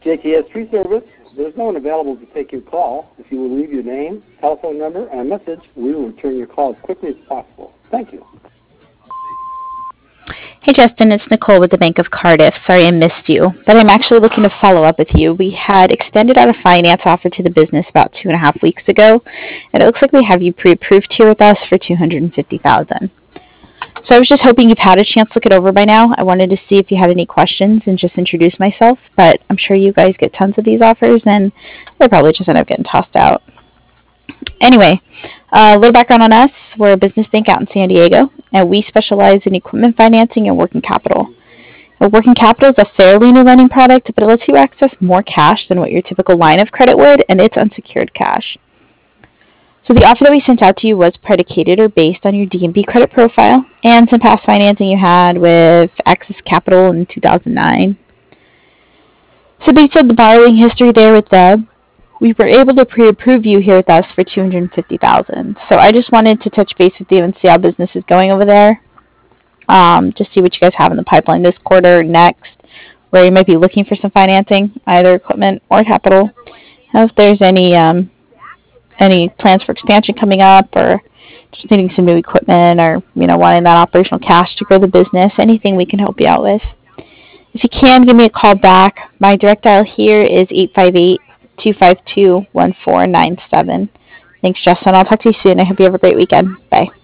JKS Tree Service. There's no one available to take your call. If you will leave your name, telephone number, and a message, we will return your call as quickly as possible. Thank you. Hey Justin, it's Nicole with the Bank of Cardiff. Sorry I missed you, but I'm actually looking to follow up with you. We had extended out a finance offer to the business about 2.5 weeks ago, and it looks like we have you pre-approved here with us for $250,000. So I was just hoping you've had a chance to look it over by now. I wanted to see if you had any questions and just introduce myself, but I'm sure you guys get tons of these offers, and they probably just end up getting tossed out. Anyway, a little background on us. We're a business bank out in San Diego, and we specialize in equipment financing and working capital. Now, working capital is a fairly new lending product, but it lets you access more cash than what your typical line of credit would, and it's unsecured cash. So the offer that we sent out to you was predicated or based on your D&B credit profile and some past financing you had with Axis Capital in 2009. So based on the borrowing history there with them, we were able to pre-approve you here with us for $250,000. So I just wanted to touch base with you and see how business is going over there. Just see what you guys have in the pipeline this quarter, next, where you might be looking for some financing, either equipment or capital. And if there's any plans for expansion coming up, or just needing some new equipment, or wanting that operational cash to grow the business, anything we can help you out with. If you can, give me a call back. My direct dial here is 858-252-1497. Thanks, Justin. I'll talk to you soon. I hope you have a great weekend. Bye.